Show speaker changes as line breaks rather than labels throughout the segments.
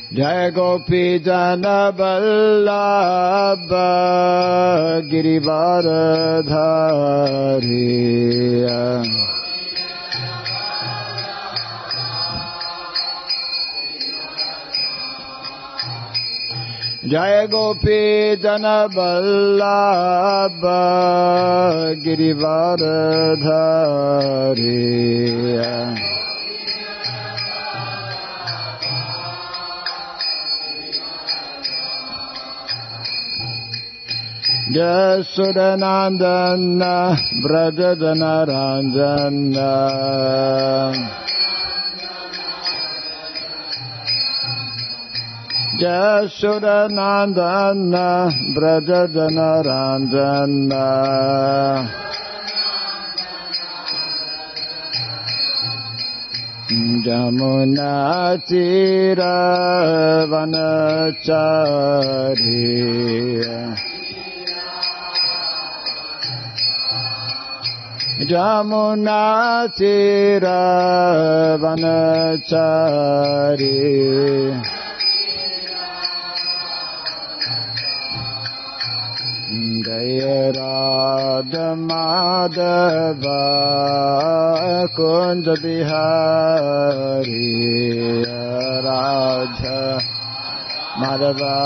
Jaya Gopi Jana Vallabha Girivaradhari. Jaya Gopi Jana Vallabha Girivaradhari. Yasudanandana Brajadanaranjana. Yasudanandana Brajadanaranjana. Jamuna Tira Vanachari. Jamuna Tira Vanachari. Jaya Radha Madhava Kunja Bihari. Radha Madhava.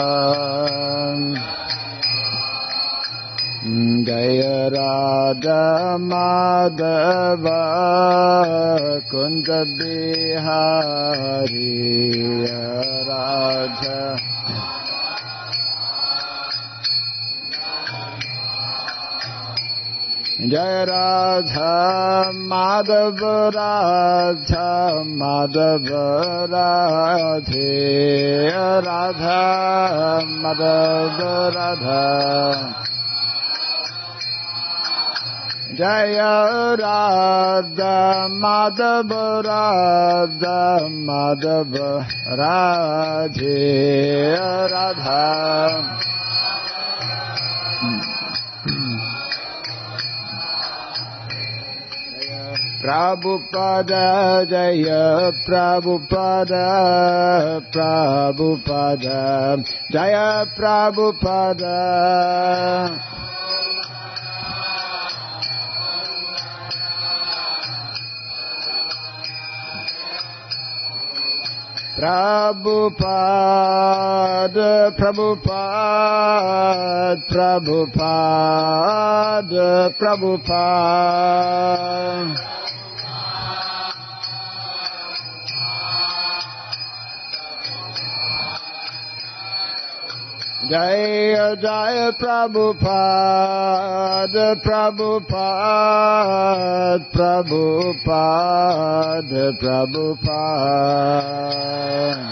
Jaya Radha Madhava Kunja Bihari. Radha Jaya Radha Madhava Radha Madhava Radhe. Radha Madhava Radha. Jaya Radha Madhava Radha Madhava Radhe. Radha Prabhupada Jaya Prabhupada Prabhupada Jaya Prabhupada. Prabhupada Prabhupada Prabhupada Prabhupada. Jaya Jaya Prabhupada Prabhupada Prabhupada Prabhupada.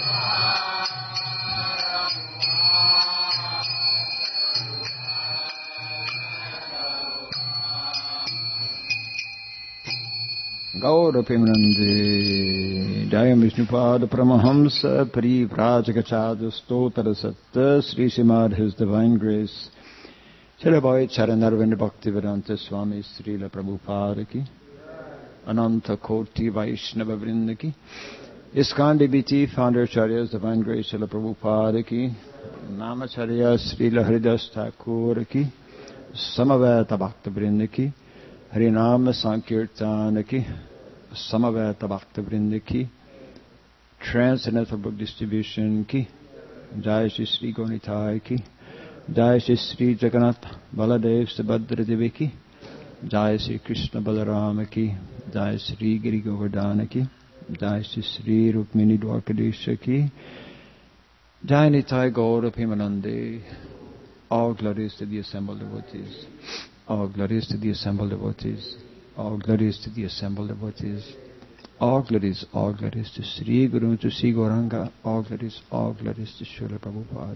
Gaura Premanande Jayam Vishnupada Paramahamsa Parivrajagachadya Stotra Satta Sri Srimad His Divine Grace Srila Bhai Charanarvind Bhaktivedanta Swami Srila Prabhupada Ki Ananta Koti Vaishnava Vrinda Ki ISKCON DBT Founder Acharyas Divine Grace Srila Prabhupada Ki Namacharya Srila Haridas Thakur Ki Samaveta Bhakta Vrinda Ki Harinama Sankirtana Ki Samaveta Bhakta Vrinda Ki Transcendental Book Distribution Ki Jai Shri Sri Gaunitai Ki Jai Shri Sri Jagannath Baladev Subhadra Devi Ki Jai Shri Krishna Balarama Ki Jai Shri Giri Govardhana Ki Jai Shri Sri Rukmini Dwarkadesha Ki Jai Nitai Gaura Premanande. All glories to the assembled devotees. All glories to the assembled devotees. All glories to the assembled devotees. All glories to Sri Guru, to Sri Gauranga. All glories to Srila Prabhupada.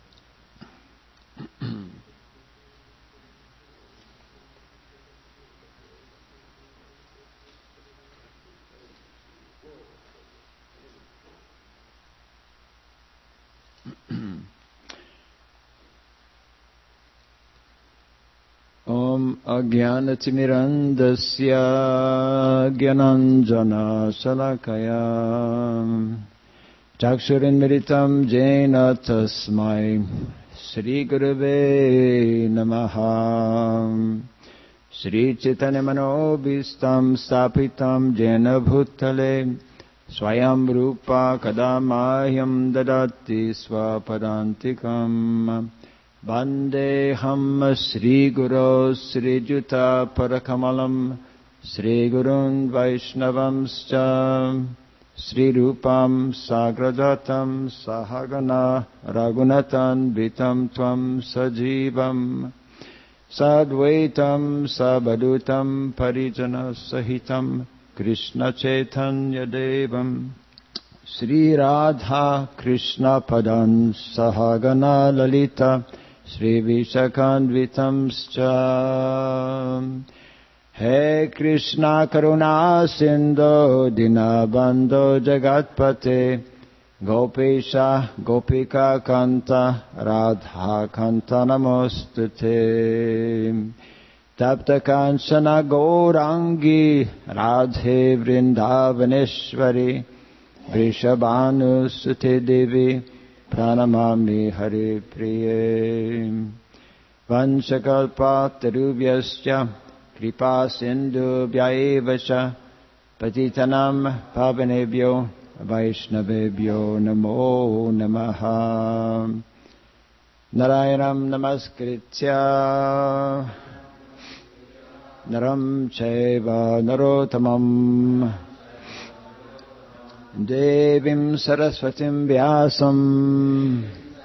Om Ajnanatirmirandasya Gyananjana Salakaya Chakshurinmiritam jena tasmai Shri Gurave Namaha. Shri Chaitanya Manobhistam Stapitam Jena Bhutale Swayam Rupa Kadamahyam Dadati Swapadantikam Vandeham Shri Guru Shri Juta Parakamalam Shri Gurun Vaishnavamscha Shri Rupam Sagradatam Sahagana Raghunatan Vitam Tvam Sajivam Sadvaitam Sabadutam Parijana Sahitam Krishna Chaitanya Devam Shri Radha Krishna Padan Sahagana Lalita Shri Vishakhanvitamscha He Krishna Karuna Sindhu Dinabandhu Jagatpate Gopesha Gopika Kanta Radha Kanta Namostute Tapta Kanchana Gaurangi Radhe Vrindavaneshwari Vrishabhanusute Devi Pranamami Hare Priye Vanchakalpa Tarubhyascha Kripa Sindhu Vyayevasha Patitanam Pavanebhyo Vaishnavebhyo Namo Namaha Narayanam Namaskritya Naram Chaiva Narotamam Devim Saraswatim Vyasam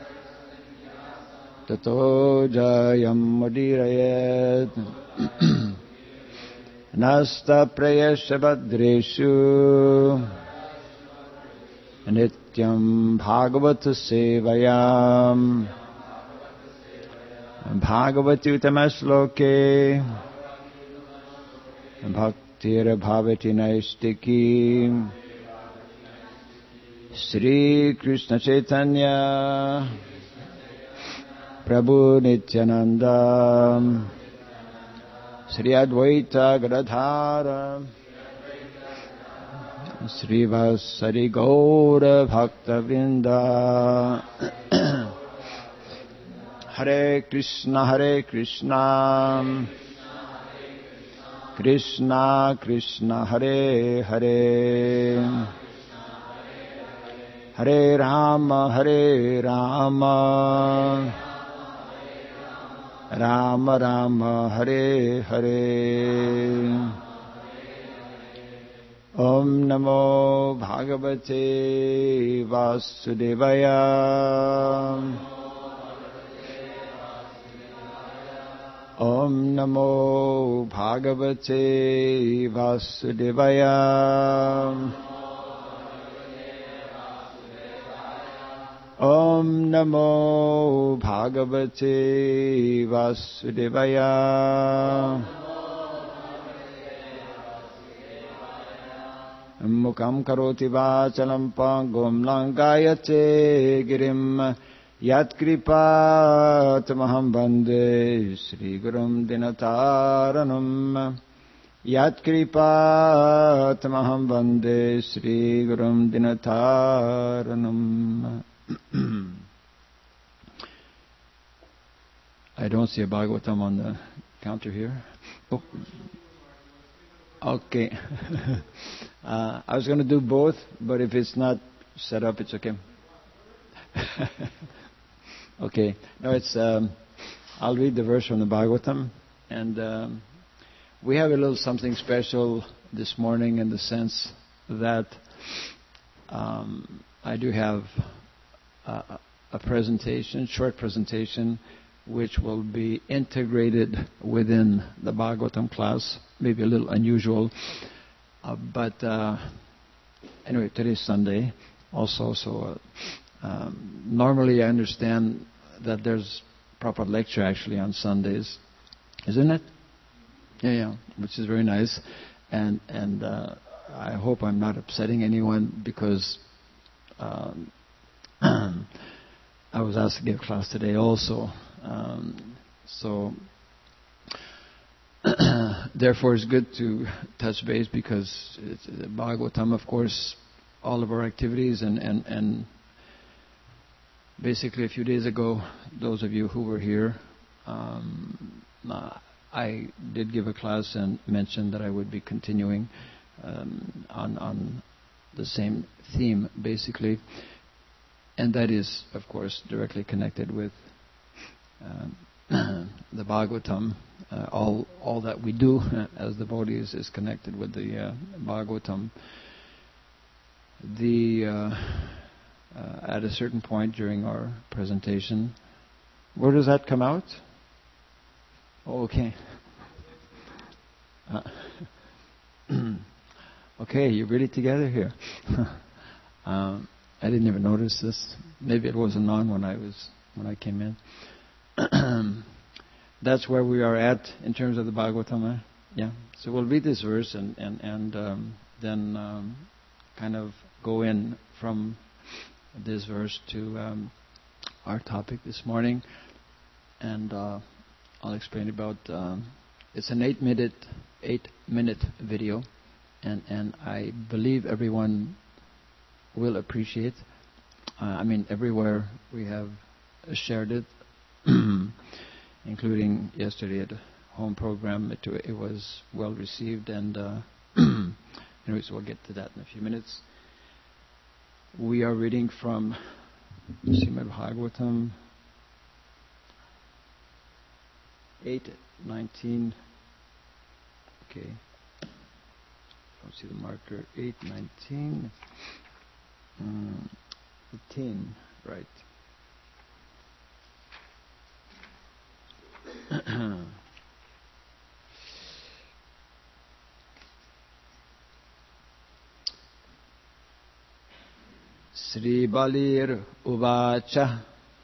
Tato Jayam Mudirayet Nasta Prayasha Badreshu Nityam Bhagavata Sevayam Bhagavati Utamasloke Bhaktir Bhavati Naistiki Sri Krishna Chaitanya Prabhu Nityananda Sri Advaita Gadadhara Sri Vasari Gaura Bhakta Vrinda Hare Krishna Krishna Krishna Hare Hare Hare Rama Rama Rama Hare Hare Om Namo Bhagavate Vasudevaya Om Namo Bhagavate Vasudevaya Om Namo Bhagavate Vasudevaya Mukam karoti vachalam pangum langayate girim Yat kripa tamaham bande Shri Gurum Dinataranam Yat kripa tamaham bande Shri Gurum Dinataranam. I don't see a Bhagavatam on the counter here. Oh. Okay. I was going to do both, but if it's not set up, it's okay. Okay. No, it's. I'll read the verse from the Bhagavatam, and we have a little something special this morning in the sense that I do have a presentation, short presentation, which will be integrated within the Bhagavatam class. Maybe a little unusual, but anyway, today's Sunday also, so normally I understand that there's proper lecture actually on Sundays, isn't it? Yeah, which is very nice, and I hope I'm not upsetting anyone because I was asked to give class today also, so therefore it's good to touch base because Bhagavatam, of course, all of our activities and basically a few days ago, those of you who were here, I did give a class and mentioned that I would be continuing on the same theme, basically, and that is, of course, directly connected with the Bhagavatam. All that we do as devotees is connected with the Bhagavatam. At a certain point during our presentation, where does that come out? Oh, okay. Okay, you're really together here. I didn't even notice this. Maybe it wasn't on when I came in. That's where we are at in terms of the Bhagavatam. Yeah. So we'll read this verse and then kind of go in from this verse to our topic this morning, and I'll explain about. It's an 8-minute video, and I believe everyone will appreciate. Everywhere we have shared it, including yesterday at the home program. It was well received, and anyways, we'll get to that in a few minutes. We are reading from Srimad Bhagavatam 8:19. Okay, don't see the marker. 8:19. 18, right. Sri Balir Uvacha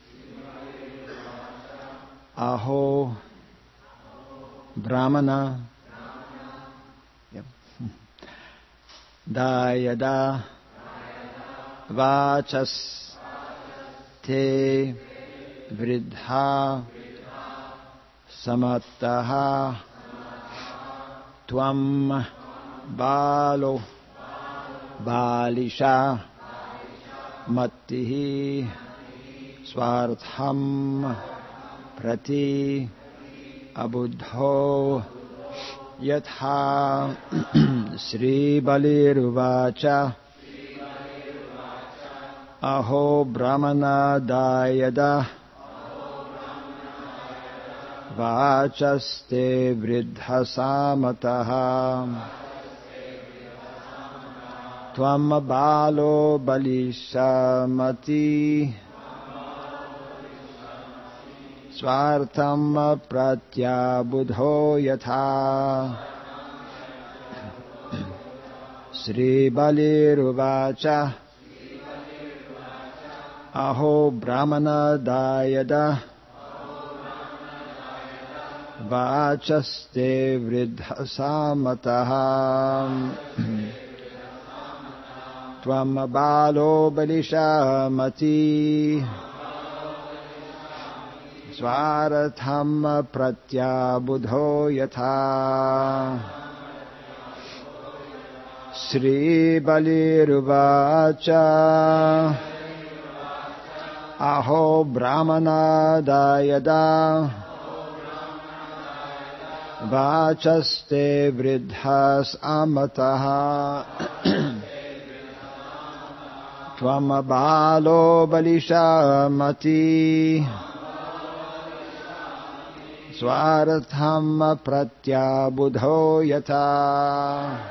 Aho Brahmana Dayada Vachas Te Vridha Samattaha Tvam Balo Balisha Mattihi Swartham Prati Abuddho Yatha Sri Baliruvacha Aho Brahmana Dayada Vachaste Vridha Samataha Tvam Balo Balishamati Swartham Pratyabudho Yatha Sri Baliruvacha Aho Brahmana Dayada Vachaste Vridha Samataha Tvam Balo Balishamati Swaratham Pratyabudho Yatha Sri Baliruvacha Aho Brahmana Dayada Vachaste Vridhas Amataha Tvam Balo Balishamati Swaratham Pratyabudho Yatha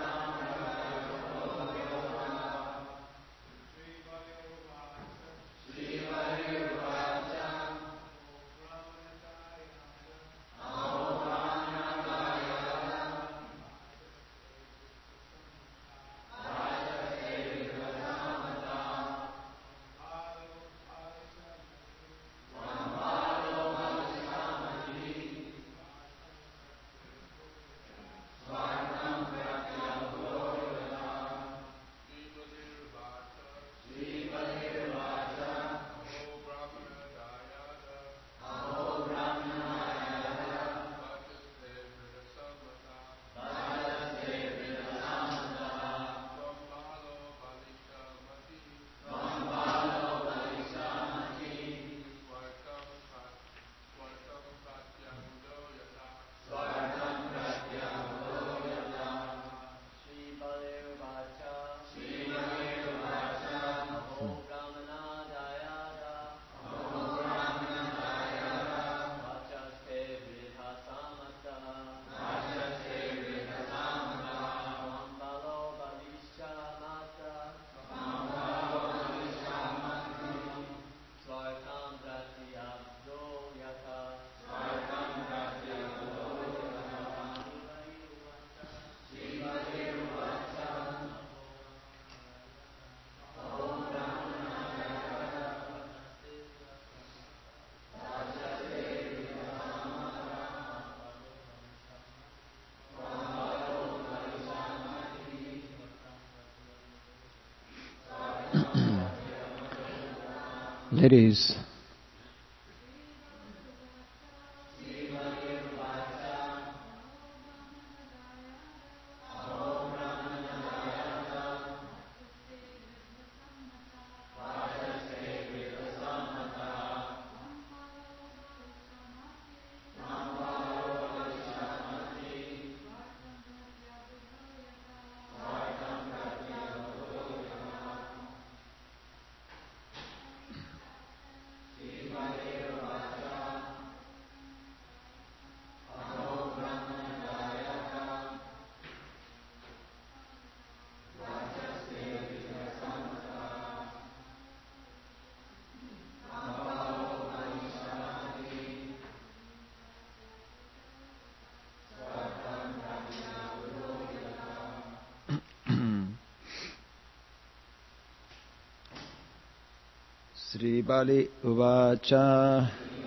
Ladies, Sri Bali Uvacha.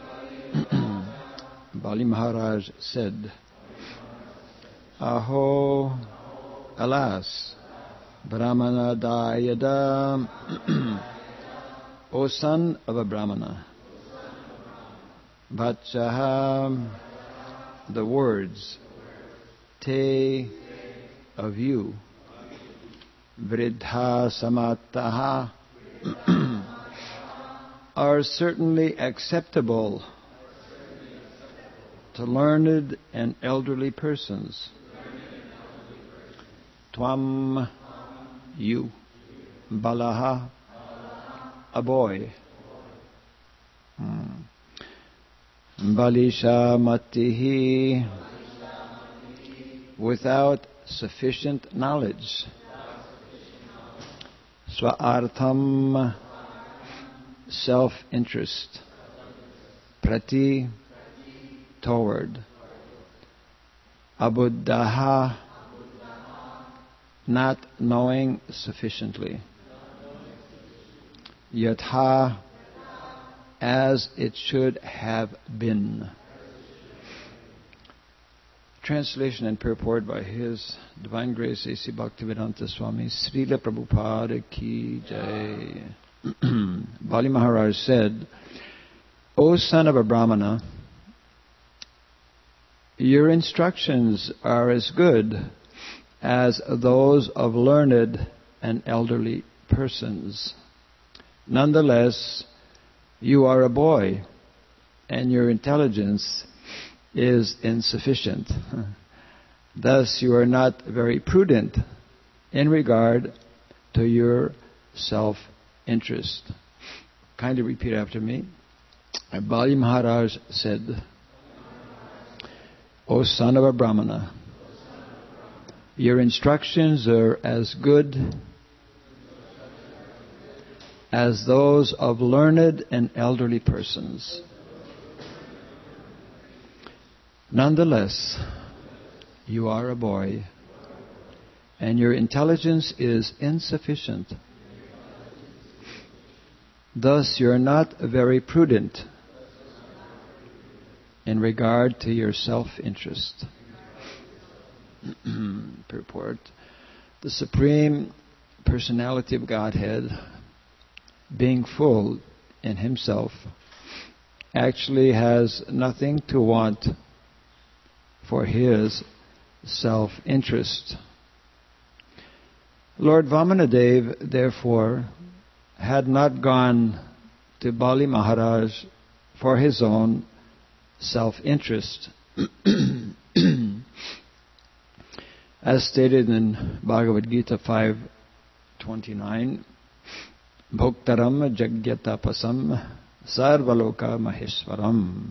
Bali Maharaj said, Aho, alas, Brahmana Dayada, O son of a Brahmana, Vachaha, the words, Te, of you, Vridha Samataha, are certainly acceptable to learned and elderly persons. Tvam, you, Balaha, a boy. Balisha Matihi, without sufficient knowledge. Swaartham, self-interest. Prati, toward. Abuddhaha, not knowing sufficiently. Yatha, as it should have been. Translation and purport by His Divine Grace A.C. Bhaktivedanta Swami Srila Prabhupada Ki Jai. Bali Maharaj said, O son of a Brahmana, your instructions are as good as those of learned and elderly persons. Nonetheless, you are a boy, and your intelligence is insufficient. Thus, you are not very prudent in regard to your self-interest. Kindly repeat after me. Bali Maharaj said, O son of a Brahmana, your instructions are as good as those of learned and elderly persons. Nonetheless, you are a boy, and your intelligence is insufficient. Thus, you are not very prudent in regard to your self-interest. Purport. The Supreme Personality of Godhead, being full in Himself, actually has nothing to want for His self-interest. Lord Vamanadev, therefore, had not gone to Bali Maharaj for his own self-interest. As stated in Bhagavad Gita 5:29, Bhoktaram Jagyatapasam Sarvaloka Maheshwaram.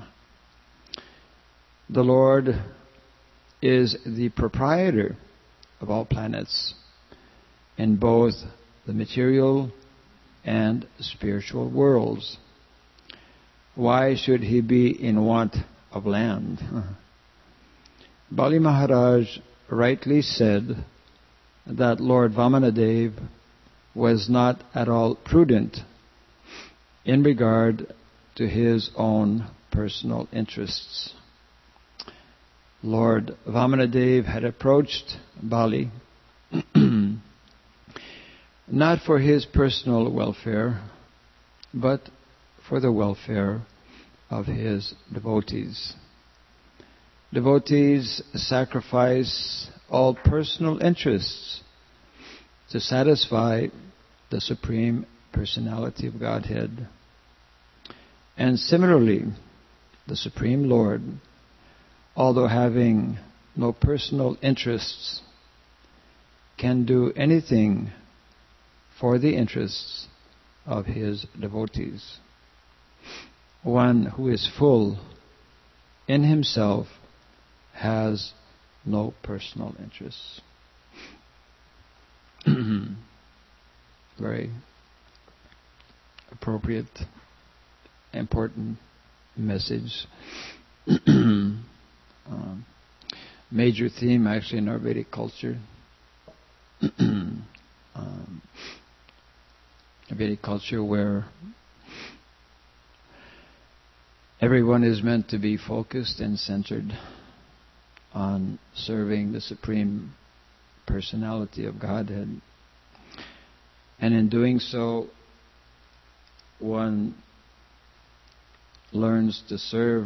The Lord is the proprietor of all planets in both the material and spiritual worlds. Why should He be in want of land? Bali Maharaj rightly said that Lord Vamanadev was not at all prudent in regard to his own personal interests. Lord Vamanadev had approached Bali not for his personal welfare, but for the welfare of his devotees. Devotees sacrifice all personal interests to satisfy the Supreme Personality of Godhead. And similarly, the Supreme Lord, although having no personal interests, can do anything for the interests of his devotees. One who is full in himself has no personal interests. Very appropriate, important message. Major theme actually in our Vedic culture. A Vedic culture where everyone is meant to be focused and centered on serving the Supreme Personality of Godhead. And in doing so, one learns to serve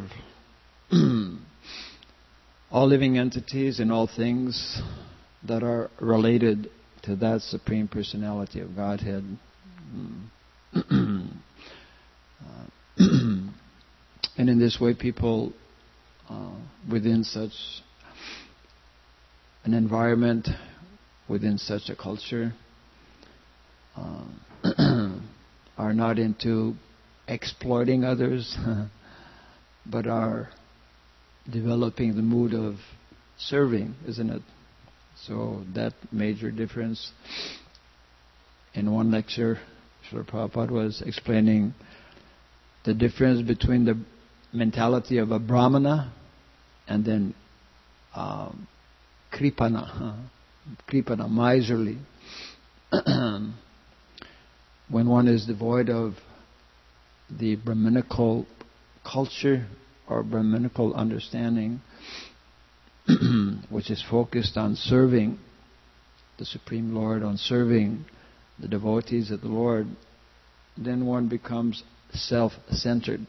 all living entities and all things that are related to that Supreme Personality of Godhead. And in this way, people within such an environment, within such a culture, are not into exploiting others, but are developing the mood of serving, isn't it? So that major difference. In one lecture, Srila Prabhupada was explaining the difference between the mentality of a Brahmana and then Kripana, miserly. When one is devoid of the Brahminical culture or Brahminical understanding, which is focused on serving the Supreme Lord, on serving the devotees of the Lord, then one becomes self-centered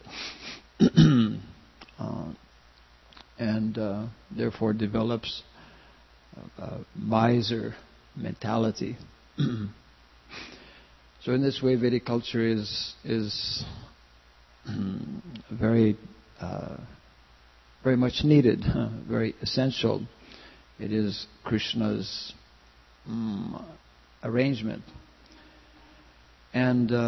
and therefore develops a miser mentality. So in this way, Vedic culture is very much needed, very essential. It is Krishna's arrangement. And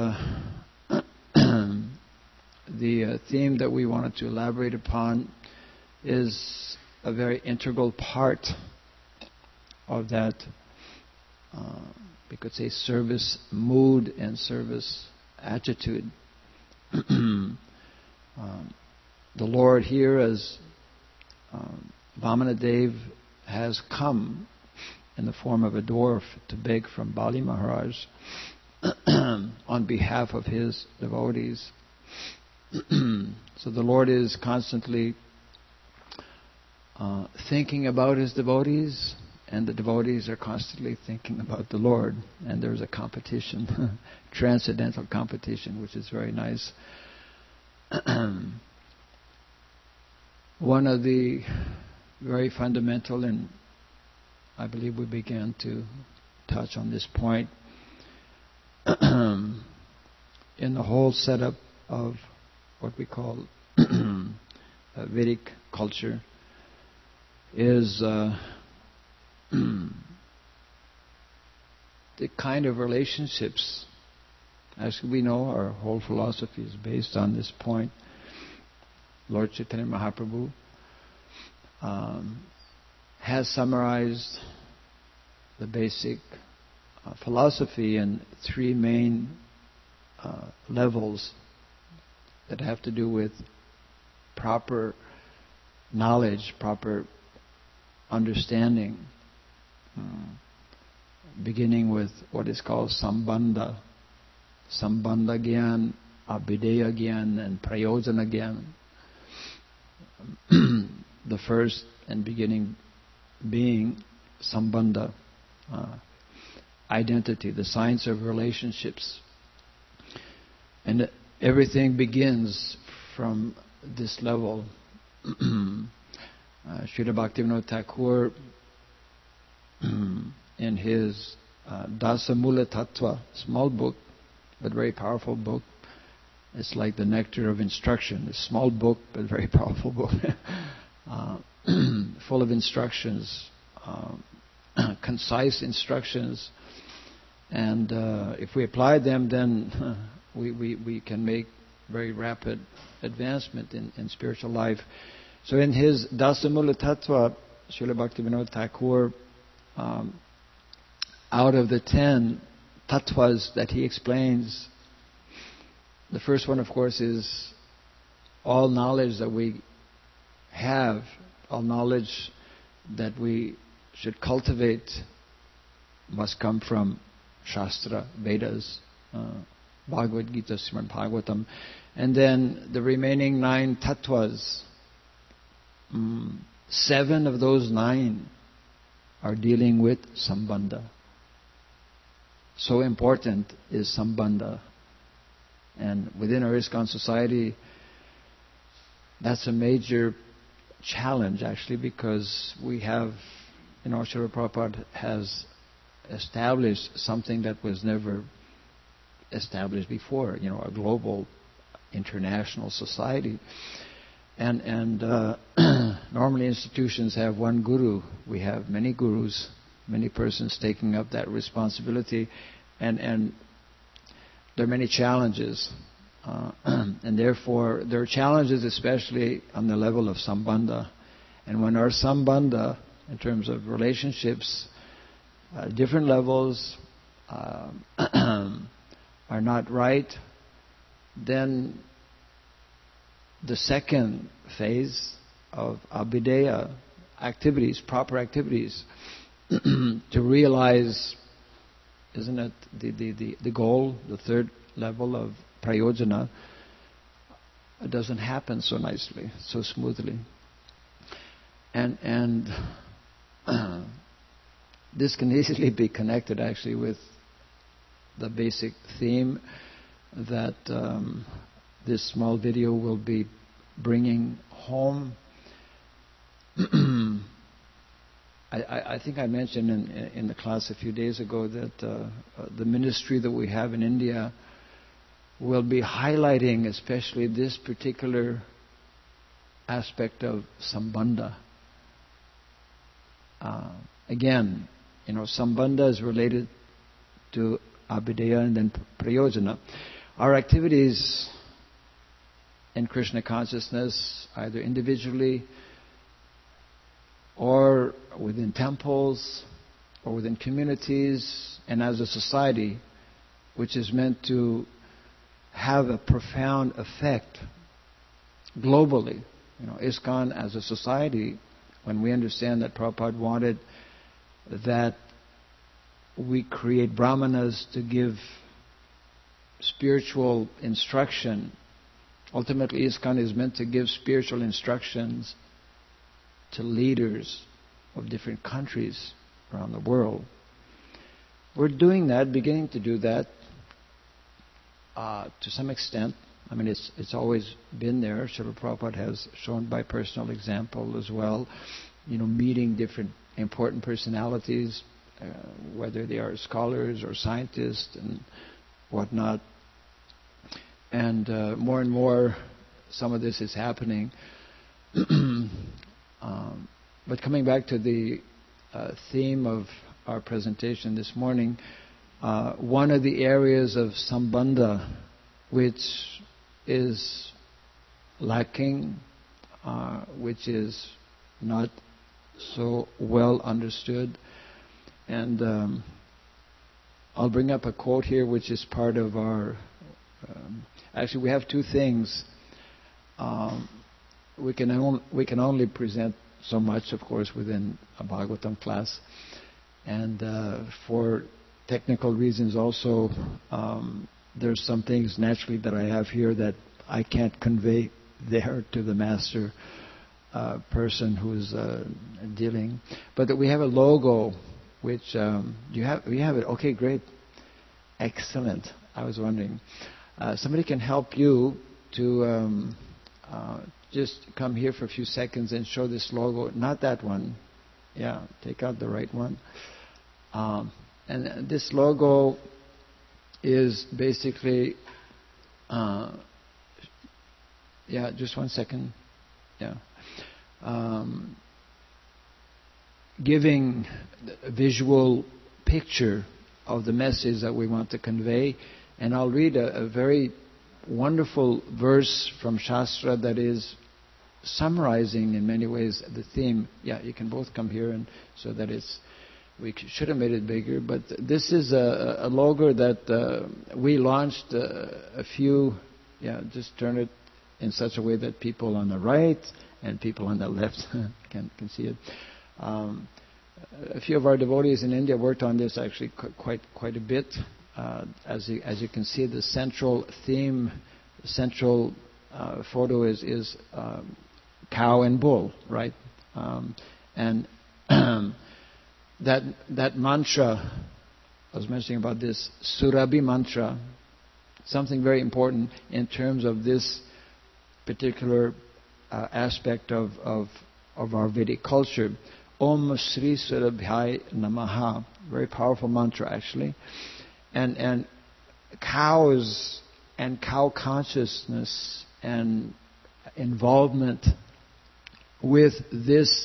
the theme that we wanted to elaborate upon is a very integral part of that, we could say, service mood and service attitude. The Lord here, as Vamanadev, has come in the form of a dwarf to beg from Bali Maharaj on behalf of his devotees. So the Lord is constantly thinking about his devotees, and the devotees are constantly thinking about the Lord. And there's a competition, transcendental competition, which is very nice. One of the very fundamental, and I believe we began to touch on this point, in the whole setup of what we call Vedic culture, is the kind of relationships. As we know, our whole philosophy is based on this point. Lord Chaitanya Mahaprabhu has summarized the basic philosophy in three main levels that have to do with proper knowledge, proper understanding, beginning with what is called Sambandha Gyan, Abhideya Gyan, and Prayojana Gyan. The first and beginning being Sambandha, identity, the science of relationships. And everything begins from this level. Srila Bhaktivinoda Thakur, in his Dasamula Tattva, small book, but very powerful book. It's like the nectar of instruction. A small book, but very powerful book. Full of instructions, concise instructions. And if we apply them, then we can make very rapid advancement in spiritual life. So in his Dasamula Tattva, Srila Bhaktivinoda Thakur, out of the 10 tattvas that he explains, the first one, of course, is all knowledge that we have, all knowledge that we should cultivate must come from Shastra, Vedas, Bhagavad Gita, Srimad Bhagavatam. And then the remaining 9 tattvas, 7 of those 9 are dealing with Sambandha. So important is Sambandha. And within our ISKCON society, that's a major challenge actually, because we have, Srila Prabhupada has established something that was never established before, a global, international society. And normally institutions have one guru. We have many gurus, many persons taking up that responsibility, and there are many challenges. And therefore, there are challenges especially on the level of Sambandha. And when our Sambandha, in terms of relationships, different levels are not right, then the second phase of abhideya activities, proper activities, to realize, isn't it, the goal, the third level of prayojana, it doesn't happen so nicely, so smoothly. And this can easily be connected actually with the basic theme that this small video will be bringing home. I think I mentioned in the class a few days ago that the ministry that we have in India will be highlighting especially this particular aspect of Sambandha. Again, Sambandha is related to abhideya and then prayojana. Our activities in Krishna consciousness, either individually or within temples or within communities and as a society, which is meant to have a profound effect globally. ISKCON as a society, when we understand that Prabhupada wanted that we create brahmanas to give spiritual instruction. Ultimately, ISKCON is meant to give spiritual instructions to leaders of different countries around the world. We're doing that, beginning to do that to some extent. I mean, it's always been there. Srila Prabhupada has shown by personal example as well, meeting different important personalities, whether they are scholars or scientists and whatnot. And more and more, some of this is happening. But coming back to the theme of our presentation this morning, one of the areas of Sambandha which is lacking, which is not so well understood. And I'll bring up a quote here which is part of our... actually, we have two things. We can only present so much, of course, within a Bhagavatam class. And for technical reasons also, there's some things naturally that I have here that I can't convey there to the master person who's dealing. But that we have a logo which you have it. Okay, great, excellent. I was wondering, somebody can help you to just come here for a few seconds and show this logo. Not that one. Yeah, take out the right one. And this logo is basically, just 1 second. Yeah. Giving a visual picture of the message that we want to convey. And I'll read a very wonderful verse from Shastra that is summarizing in many ways the theme. Yeah, you can both come here, and so that we should have made it bigger, but this is a logo that we launched a few. Yeah, just turn it in such a way that people on the right and people on the left can see it. A few of our devotees in India worked on this actually quite a bit. As you can see, the central theme, the central photo is cow and bull, right? And that mantra, I was mentioning about this Surabhi mantra, something very important in terms of this particular aspect of our Vedic culture. Om Sri Surabhyai Namaha, very powerful mantra actually. And cows and cow consciousness and involvement with this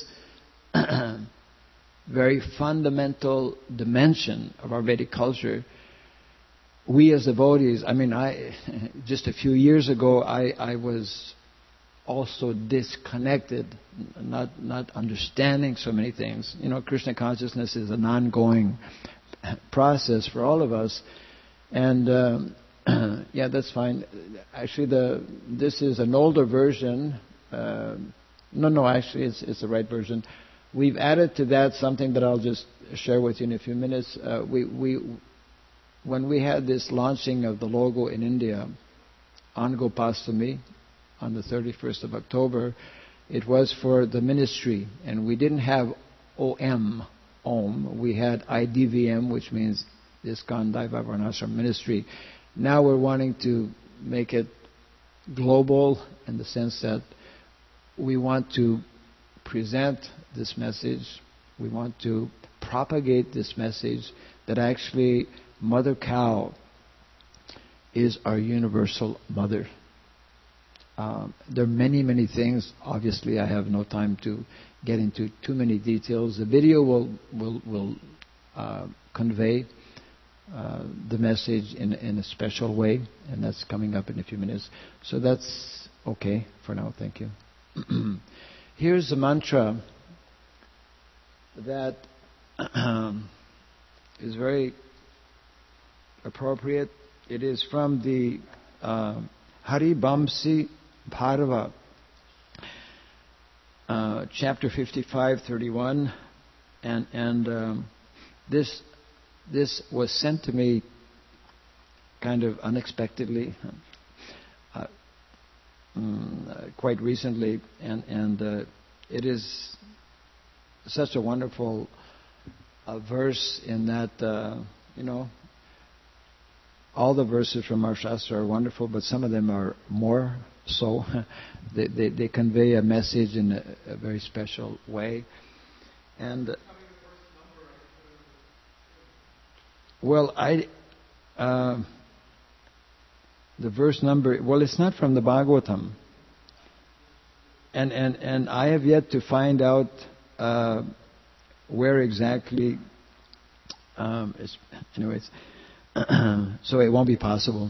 very fundamental dimension of our Vedic culture, we as devotees, just a few years ago, I was also disconnected, not understanding so many things. Krishna consciousness is an ongoing process for all of us. And that's fine. Actually, this is an older version. Actually, it's the right version. We've added to that something that I'll just share with you in a few minutes. When we had this launching of the logo in India on Gopastami on the 31st of October, it was for the ministry, and we didn't have Om. We had IDVM, which means ISKCON Daiva Varnashram Ministry. Now we're wanting to make it global in the sense that we want to present this message, we want to propagate this message that actually Mother Cow is our universal mother. There are many things. Obviously, I have no time to get into too many details. The video will convey the message in a special way, and that's coming up in a few minutes. So that's okay for now. Thank you. Here's a mantra that is very appropriate. It is from the Hari Bamsi Bharava, chapter 55:31, and this was sent to me kind of unexpectedly, quite recently, and it is such a wonderful verse in that all the verses from our Shastra are wonderful, but some of them are more so. They convey a message in a very special way. And the verse number, it's not from the Bhagavatam. And I have yet to find out where exactly, anyways, so it won't be possible.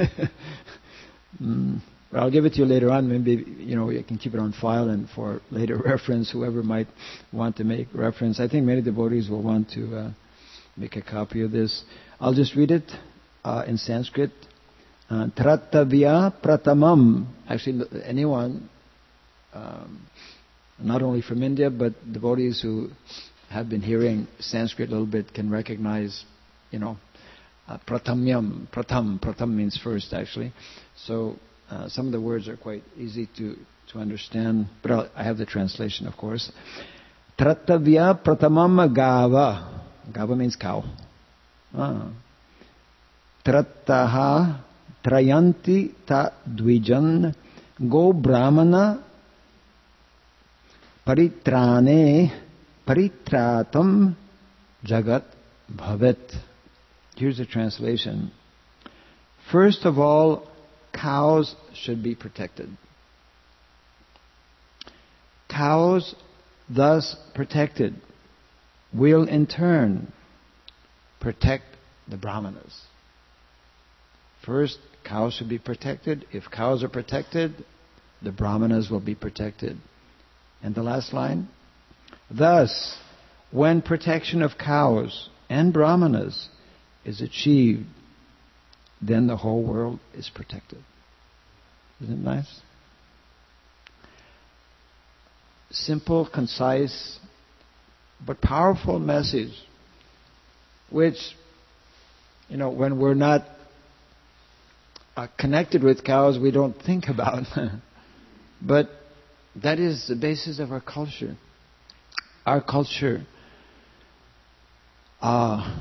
But I'll give it to you later on. Maybe, you can keep it on file and for later reference, whoever might want to make reference. I think many devotees will want to make a copy of this. I'll just read it in Sanskrit. Trattavya pratamam. Actually, anyone, not only from India, but devotees who have been hearing Sanskrit a little bit can recognize, pratamyam. Pratam means first, actually. So some of the words are quite easy to understand, but I have the translation, of course. Trattavya pratamam gava. Gava means cow. Trattaha trayanti ta dvijan go brahmana paritrane paritratam jagat bhavet. Here's the translation. First of all, cows should be protected. Cows, thus protected, will in turn protect the brahmanas. First, cows should be protected. If cows are protected, the brahmanas will be protected. And the last line, thus, when protection of cows and brahmanas is achieved, then the whole world is protected. Isn't it nice? Simple, concise, but powerful message, which, when we're not connected with cows, we don't think about. But that is the basis of our culture. Our culture, our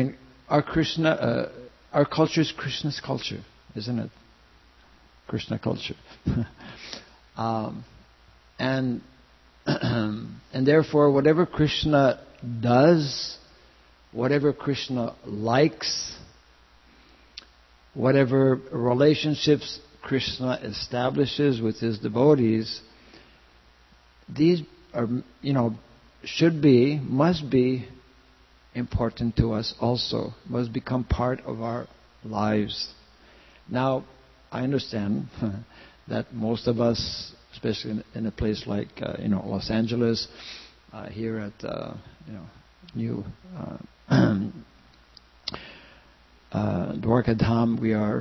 culture is Krishna's culture, isn't it? Krishna culture. And therefore, whatever Krishna does, whatever Krishna likes, whatever relationships Krishna establishes with his devotees, these are, should be, must be important to us also, must become part of our lives. Now, I understand that most of us, especially in a place like Los Angeles, here at New Dwarka Dham, we are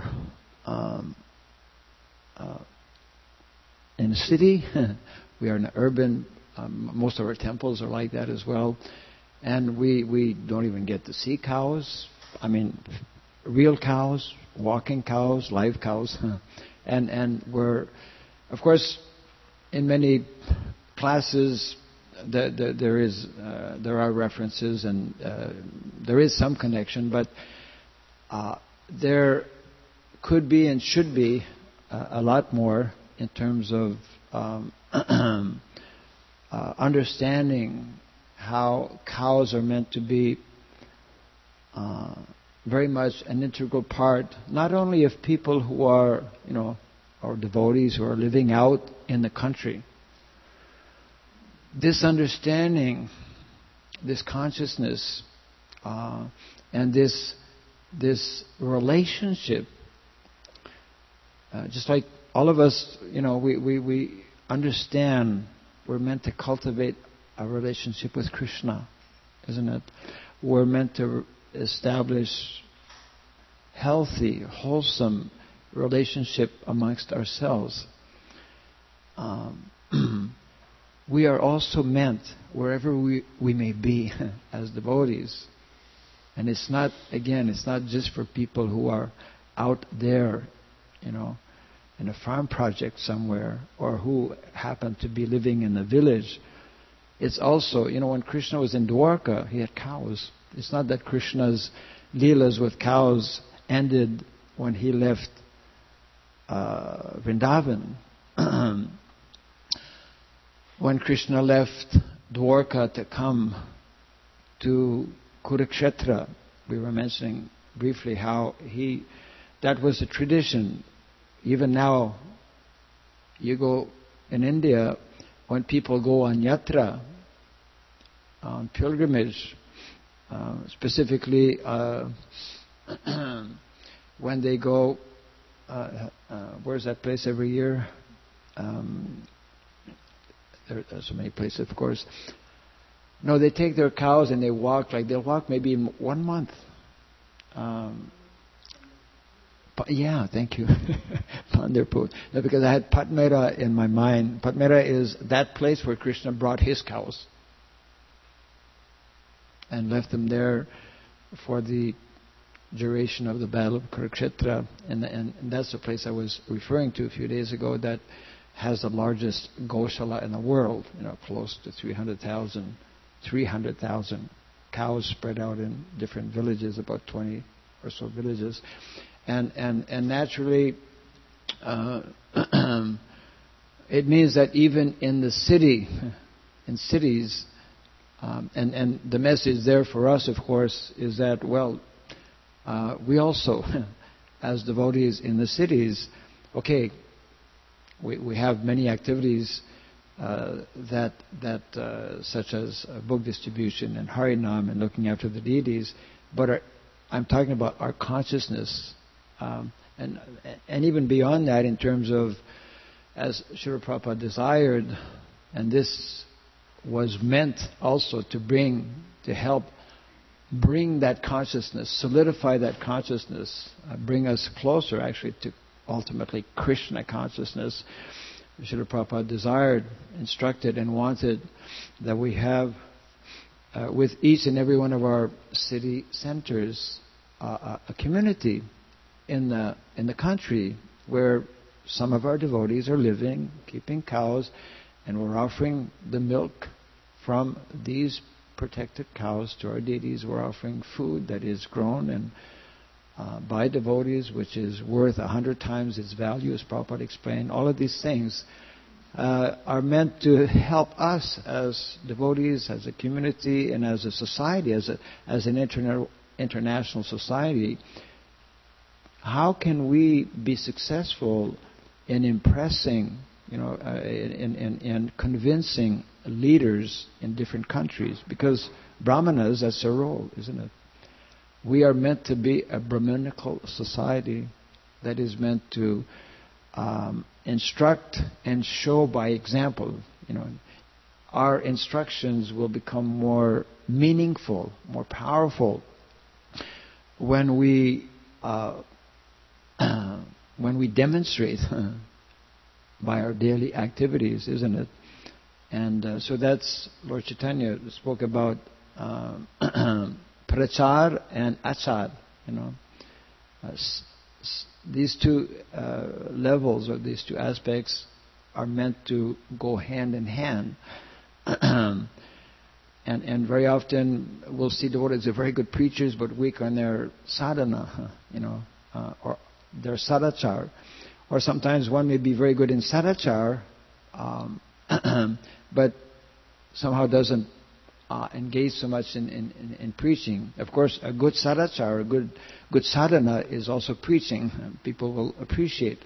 in a city. We are in an urban. Most of our temples are like that as well, and we don't even get to see cows. I mean, real cows, walking cows, live cows, and we're, of course, in many classes there are references and there is some connection, but there could be and should be a lot more in terms of understanding how cows are meant to be very much an integral part, not only of people who are, or devotees who are living out in the country. This understanding, this consciousness, and this relationship, just like all of us, we understand we're meant to cultivate a relationship with Krishna, isn't it? We're meant to establish healthy, wholesome relationship amongst ourselves. We are also meant, wherever we may be as devotees, and it's not just for people who are out there, in a farm project somewhere, or who happen to be living in a village. It's also, when Krishna was in Dwarka, he had cows. It's not that Krishna's leelas with cows ended when he left Vrindavan. When Krishna left Dwarka to come to Kurukshetra, we were mentioning briefly how that was a tradition. Even now, you go in India, when people go on yatra, on pilgrimage, specifically when they go, where's that place every year? There are so many places, of course. No, they take their cows and they walk, they'll walk maybe 1 month. Yeah, thank you. Pandharpur. No, because I had Patmera in my mind. Patmera is that place where Krishna brought his cows and left them there for the duration of the battle of Kurukshetra. And that's the place I was referring to a few days ago that has the largest Goshala in the world, close to 300,000 cows spread out in different villages, about 20 or so villages. And naturally, it means that even in the city, in cities, and the message there for us, of course, is that, well, we also, as devotees in the cities, okay, we have many activities such as book distribution and Harinam and looking after the deities, but I'm talking about our consciousness, and even beyond that, in terms of, as Srila Prabhupada desired, and this was meant also to help bring that consciousness, solidify that consciousness, bring us closer actually to ultimately Krishna consciousness. Srila Prabhupada desired, instructed, and wanted that we have with each and every one of our city centers a community in the country where some of our devotees are living, keeping cows, and we're offering the milk from these protected cows to our deities. We're offering food that is grown and by devotees, which is worth 100 times its value, as Prabhupada explained. All of these things are meant to help us as devotees, as a community, and as a society, as an international society. How can we be successful in impressing, in convincing leaders in different countries? Because Brahmanas, that's their role, isn't it? We are meant to be a Brahminical society that is meant to instruct and show by example. Our instructions will become more meaningful, more powerful when we demonstrate by our daily activities, isn't it? And so that's Lord Chaitanya spoke about prachar and achar. These two levels or these two aspects are meant to go hand in hand. And very often we'll see devotees are very good preachers but weak on their sadhana, or their sadachar. Or sometimes one may be very good in sadachar, but somehow doesn't engage so much in preaching. Of course, a good sadachar, a good sadhana is also preaching. People will appreciate.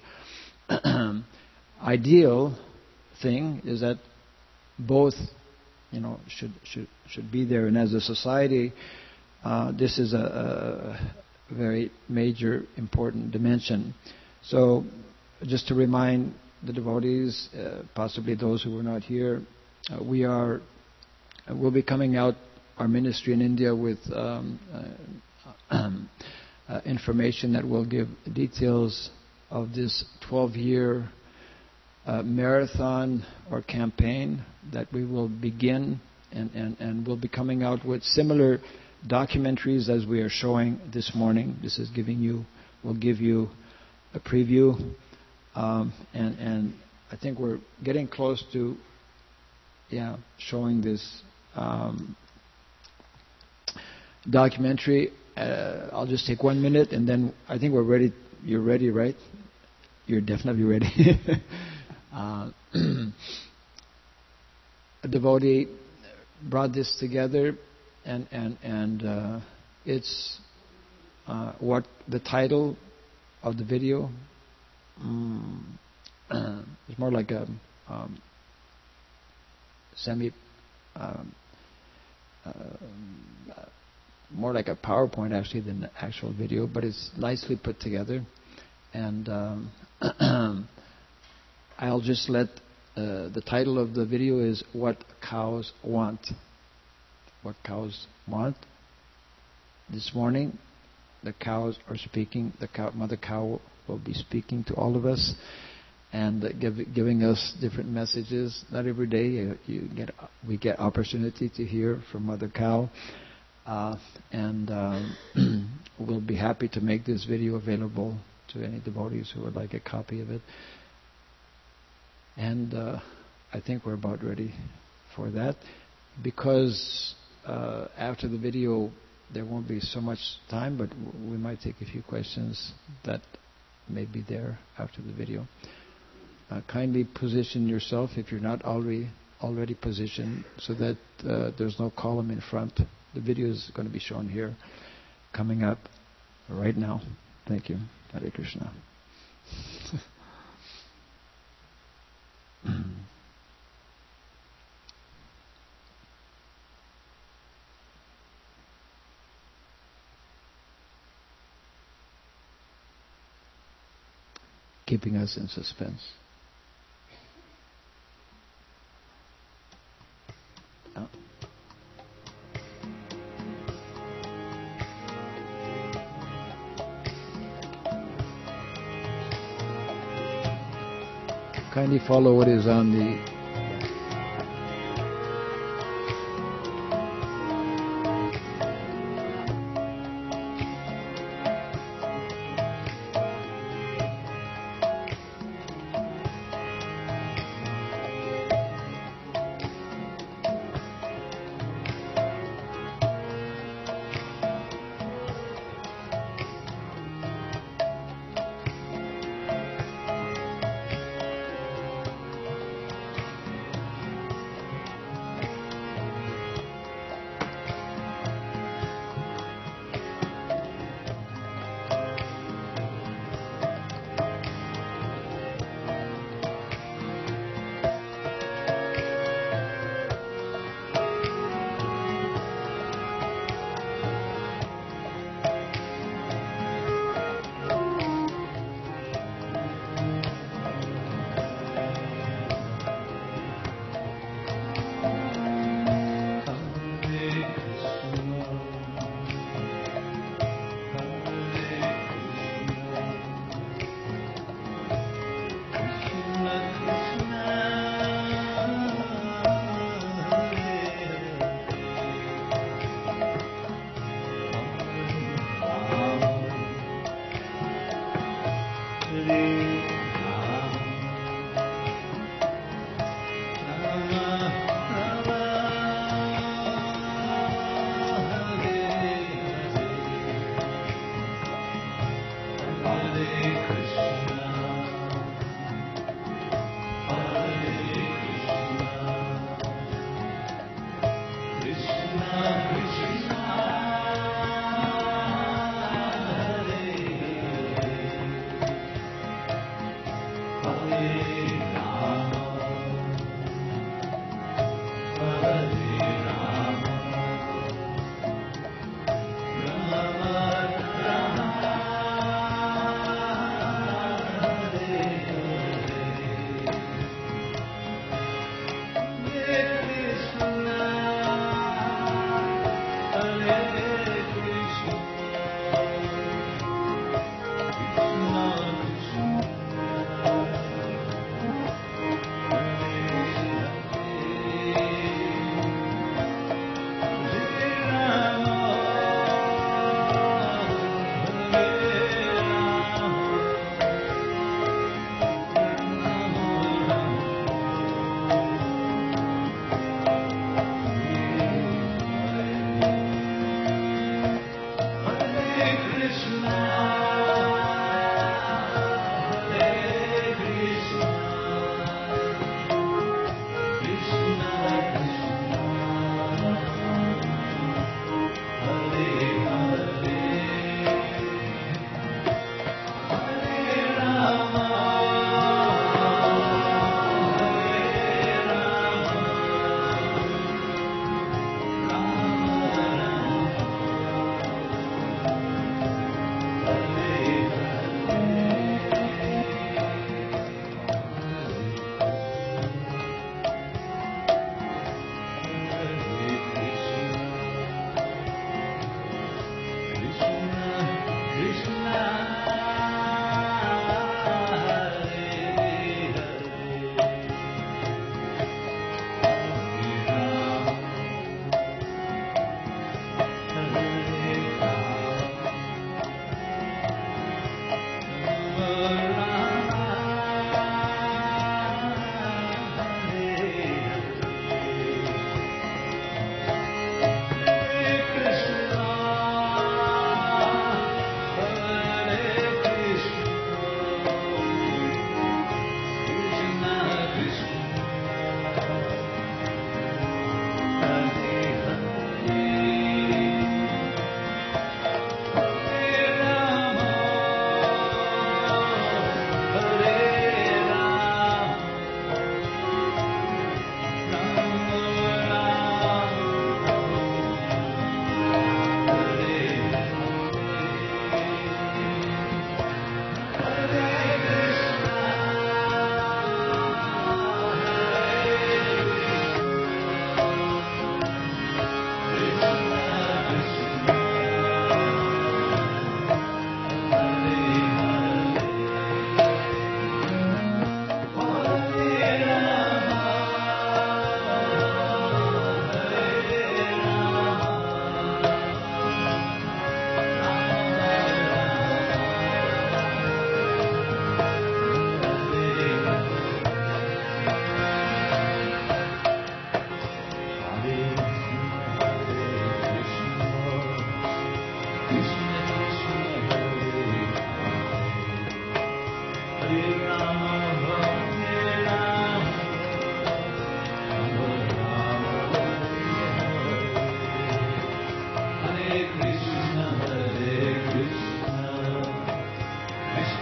Ideal thing is that both, should be there. And as a society, this is a very major, important dimension. So, just to remind the devotees, possibly those who were not here, we'll be coming out our ministry in India with information that will give details of this 12-year marathon or campaign that we will begin, and we'll be coming out with similar documentaries as we are showing this morning. This is will give you a preview, and I think we're getting close to showing this documentary. I'll just take 1 minute, and then I think we're ready. You're ready, right? You're definitely ready. A devotee brought this together, and it's what the title of the video. It's more like a more like a PowerPoint actually than the actual video, but it's nicely put together. And I'll just let the title of the video is What Cows Want. What cows want. This morning, the cows are speaking. Mother cow will be speaking to all of us and giving us different messages. Not every day we get opportunity to hear from Mother Cow, and we'll be happy to make this video available to any devotees who would like a copy of it. And I think we're about ready for that, because after the video, there won't be so much time, but we might take a few questions that may be there after the video. Kindly position yourself if you're not already positioned, so that there's no column in front. The video is going to be shown here, coming up right now. Thank you. Hare Krishna. Keeping us in suspense. Kindly follow what is on the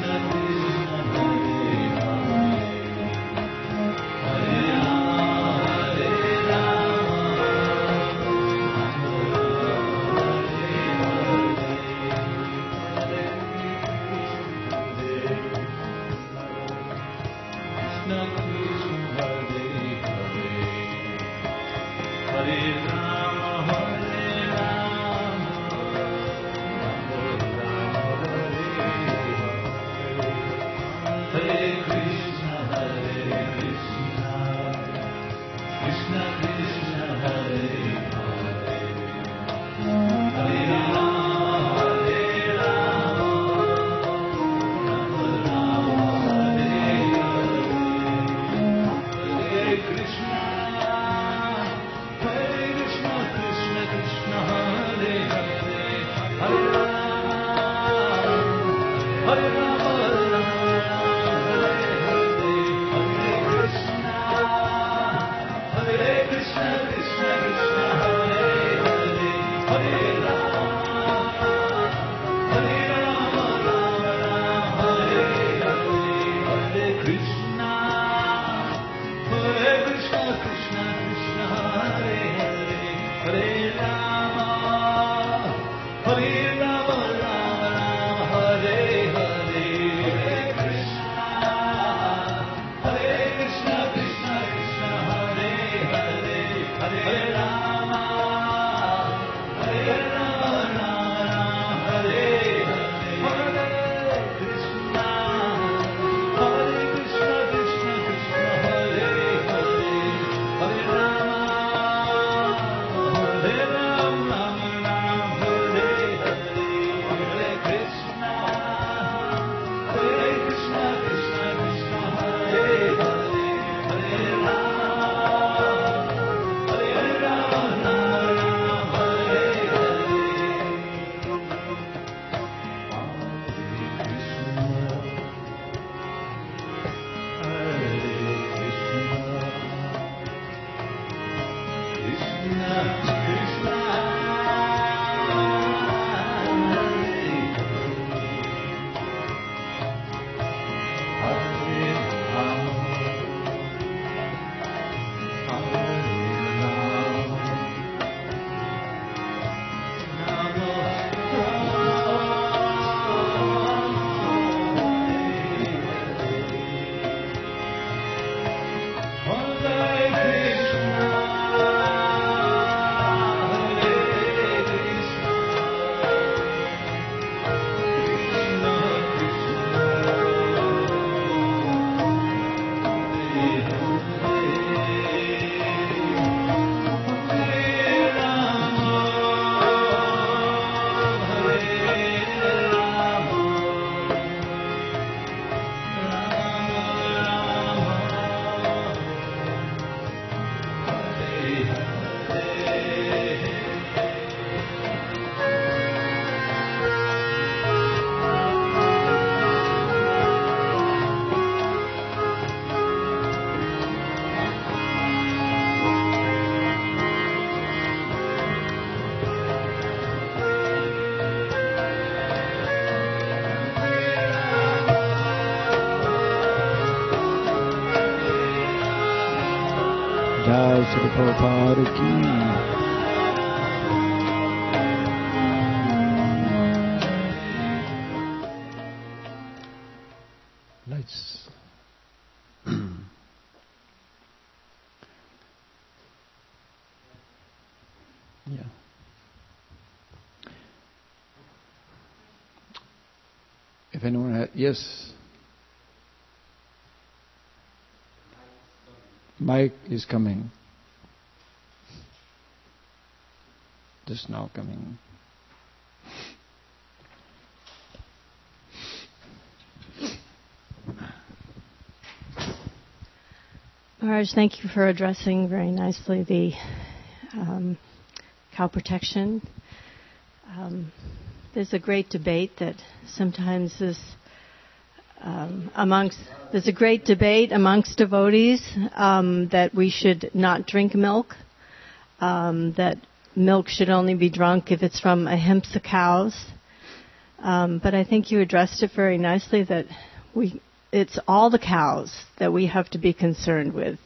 Jai Sri Prabhupada ki. Lights. Yeah. If anyone has, yes. Mike is coming. Just now coming.
Maharaj, thank you for addressing very nicely the cow protection. There's a great debate that sometimes is there's a great debate amongst devotees that we should not drink milk, that milk should only be drunk if it's from ahimsa cows. But I think you addressed it very nicely that it's all the cows that we have to be concerned with.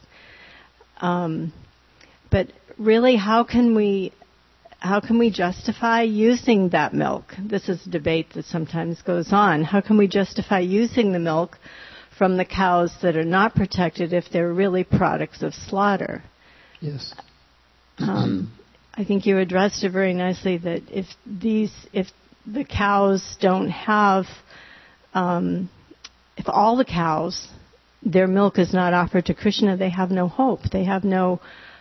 But really, how can we justify using that milk? This is a debate that sometimes goes on. How can we justify using the milk from the cows that are not protected if they're really products of slaughter?
Yes.
I think you addressed it very nicely that if the cows don't have, if all the cows, their milk is not offered to Krishna, they have no hope. They have no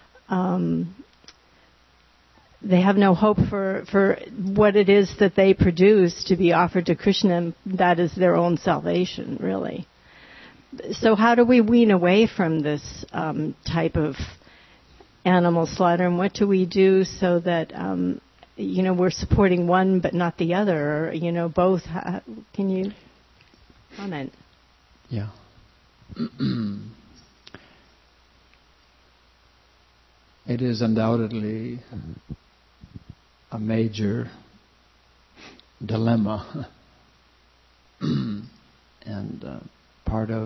hope for what it is that they produce to be offered to Krishna, and that is their own salvation, really. So how do we wean away from this type of animal slaughter, and what do we do so that we're supporting one but not the other, or both? Can you comment?
Yeah. It is undoubtedly a major dilemma and part of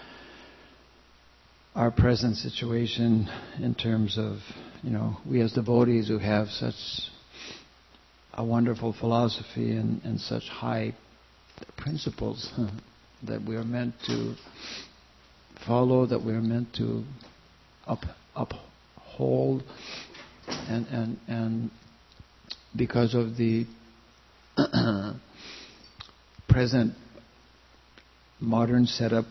our present situation in terms of, we as devotees who have such a wonderful philosophy and such high principles that we are meant to follow, that we are meant to uphold, and because of the present modern setup,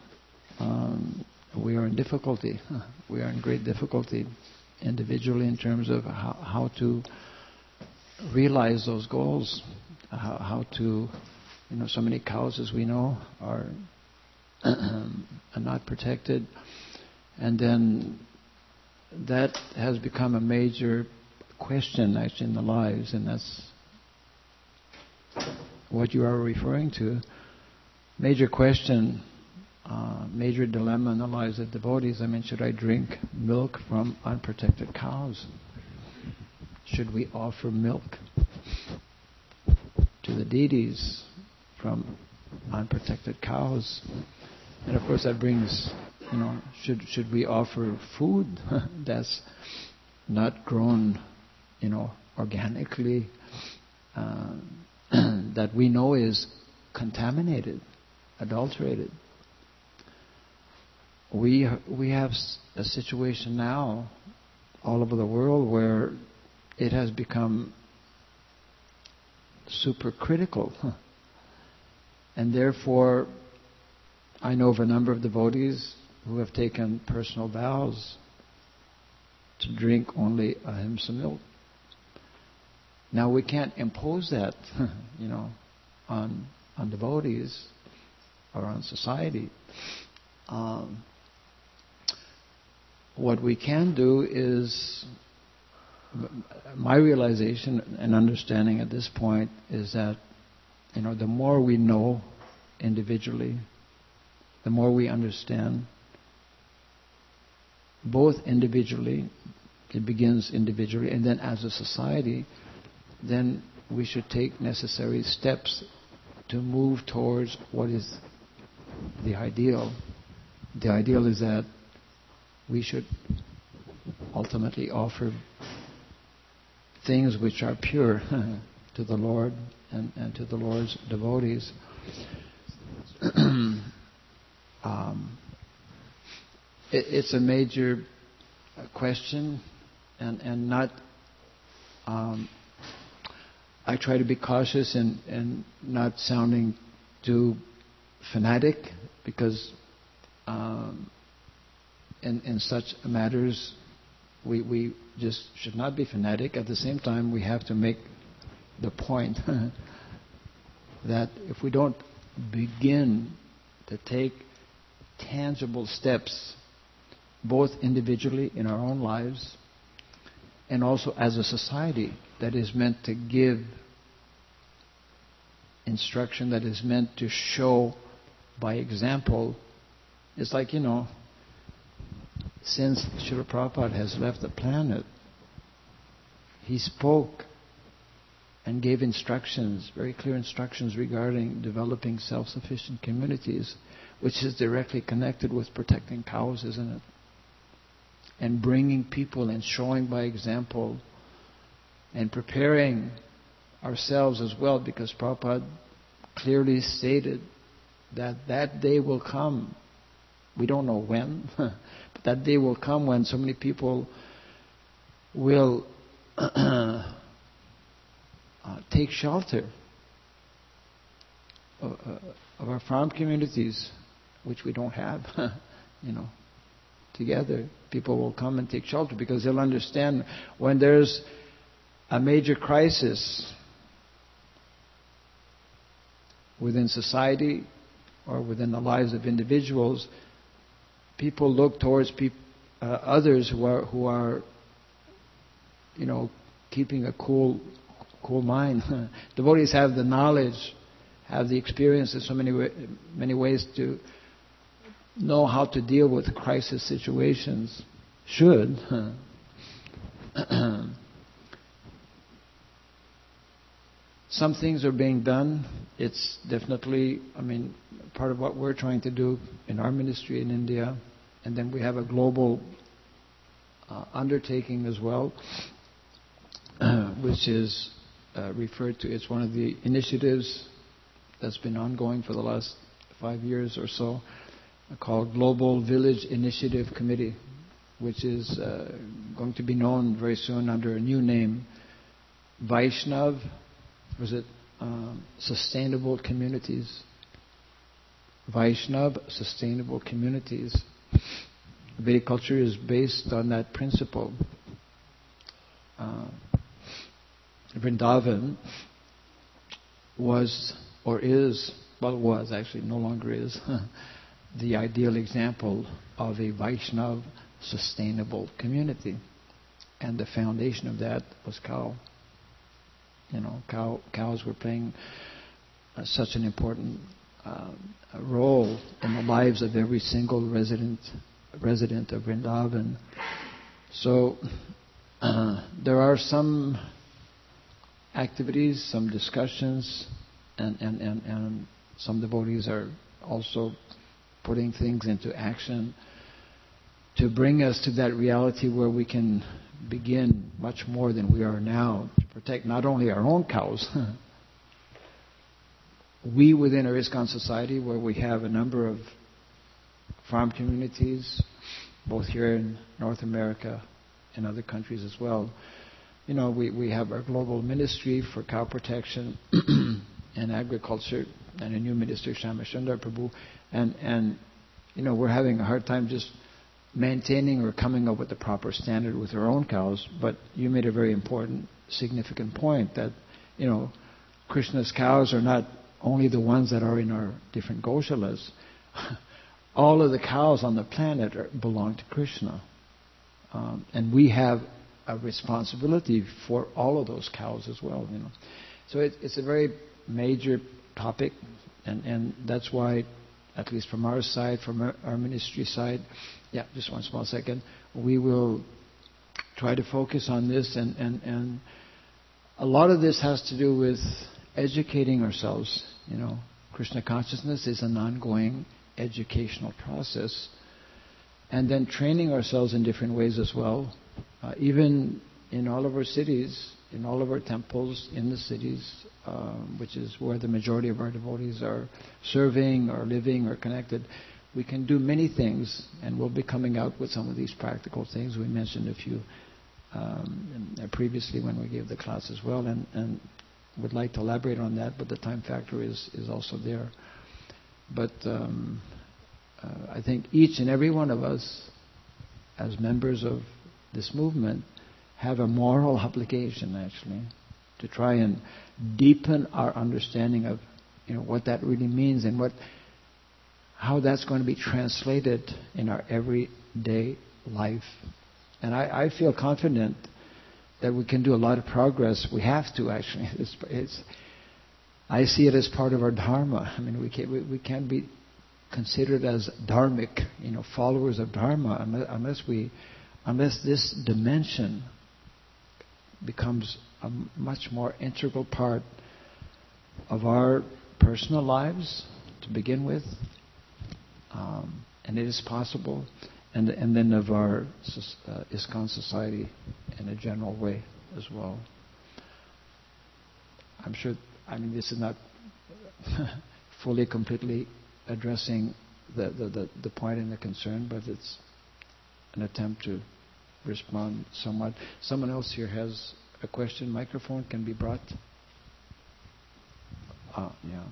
we are in difficulty. We are in great difficulty individually in terms of how to realize those goals, how to, so many cows, as we know, are not protected, and then that has become a major question actually in the lives, and that's what you are referring to. Major question, major dilemma in the lives of devotees. Should I drink milk from unprotected cows? Should we offer milk to the deities from unprotected cows? And of course that brings, should we offer food that's not grown, organically, that we know is contaminated, adulterated? We have a situation now all over the world where it has become super critical. And therefore, I know of a number of devotees who have taken personal vows to drink only ahimsa milk. Now we can't impose that, on devotees or on society. What we can do is, my realization and understanding at this point is that, the more we know individually, the more we understand, both individually, it begins individually, and then as a society, then we should take necessary steps to move towards what is the ideal. The ideal is that we should ultimately offer things which are pure to the Lord and to the Lord's devotees. It's a major question, and not. I try to be cautious and not sounding too fanatic, because in such matters we just should not be fanatic. At the same time, we have to make the point that if we don't begin to take tangible steps, both individually in our own lives and also as a society that is meant to give instruction, that is meant to show by example. It's like, since Srila Prabhupada has left the planet, he spoke and gave instructions, very clear instructions regarding developing self-sufficient communities, which is directly connected with protecting cows, isn't it? And bringing people and showing by example and preparing ourselves as well, because Prabhupada clearly stated that that day will come. We don't know when, but that day will come when so many people will take shelter of our farm communities, which we don't have, together. People will come and take shelter because they'll understand when there's a major crisis within society or within the lives of individuals, people look towards others who are keeping a cool mind. Devotees have the knowledge, have the experience in so many ways to know how to deal with crisis situations. Should. Some things are being done. It's definitely, part of what we're trying to do in our ministry in India. And then we have a global undertaking as well, which is referred to, it's one of the initiatives that's been ongoing for the last 5 years or so, called Global Village Initiative Committee, which is going to be known very soon under a new name, Vaishnav, Sustainable Communities. Vaishnav Sustainable Communities. Vedic culture is based on that principle. Vrindavan was actually no longer is, the ideal example of a Vaishnav sustainable community. And the foundation of that was cow. Cows were playing such an important role in the lives of every single resident of Vrindavan. So there are some activities, some discussions, and some devotees are also putting things into action to bring us to that reality where we can begin much more than we are now to protect not only our own cows. We within our ISKCON society, where we have a number of farm communities, both here in North America and other countries as well. We have our global ministry for cow protection and agriculture, and a new minister, Shamashundar Prabhu, and we're having a hard time just maintaining or coming up with the proper standard with our own cows. But you made a very important, significant point that Krishna's cows are not only the ones that are in our different Goshalas. All of the cows on the planet belong to Krishna, and we have a responsibility for all of those cows as well. So it's a very major topic, and that's why, at least from our side, from our ministry side, just one small second, we will try to focus on this, and a lot of this has to do with educating ourselves. Krishna consciousness is an ongoing educational process, and then training ourselves in different ways as well, even in all of our cities, in all of our temples, in the cities, which is where the majority of our devotees are serving or living or connected. We can do many things, and we'll be coming out with some of these practical things. We mentioned a few previously when we gave the class as well, and would like to elaborate on that, but the time factor is also there. But I think each and every one of us, as members of this movement, have a moral obligation, actually, to try and deepen our understanding of what that really means and how that's going to be translated in our everyday life. And I feel confident that we can do a lot of progress. We have to, actually. I see it as part of our dharma. We can't be considered as dharmic, followers of dharma, unless this dimension becomes a much more integral part of our personal lives to begin with, and it is possible, and then of our ISKCON society in a general way as well. I'm sure, this is not fully, completely addressing the point and the concern, but it's an attempt to respond somewhat. Someone else here has a question. Microphone can be brought. Yeah.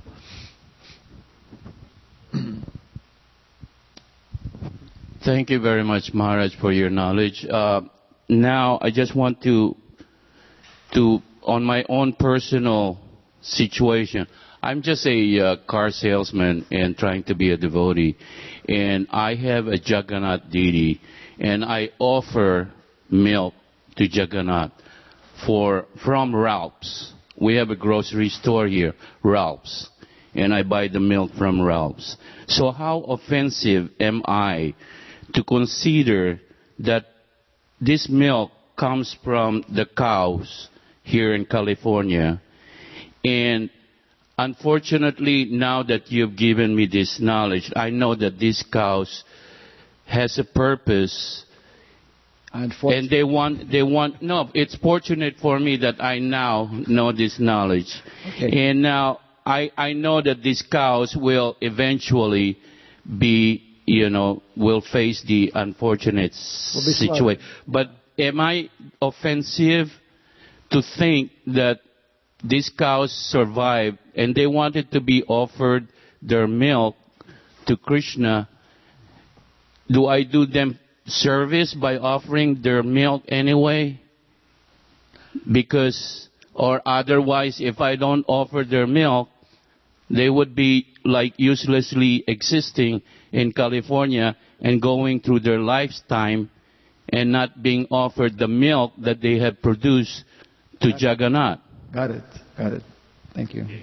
Thank you very much, Maharaj, for your knowledge. Now, I just want to, on my own personal situation, I'm just a car salesman and trying to be a devotee, and I have a Jagannath deity, and I offer milk to Jagannath from Ralph's. We have a grocery store here, Ralph's, and I buy the milk from Ralph's. So how offensive am I to consider that this milk comes from the cows here in California? And unfortunately, now that you've given me this knowledge, I know that these cows has a purpose. And they want, no, it's fortunate for me that I now know this knowledge. Okay. And now I know that these cows will eventually be, will face the unfortunate situation. But am I offensive to think that these cows survived and they wanted to be offered their milk to Krishna? Do I do them service by offering their milk anyway? Because, or otherwise, if I don't offer their milk, they would be like uselessly existing in California and going through their lifetime and not being offered the milk that they have produced to Jagannath.
Got it. Thank you.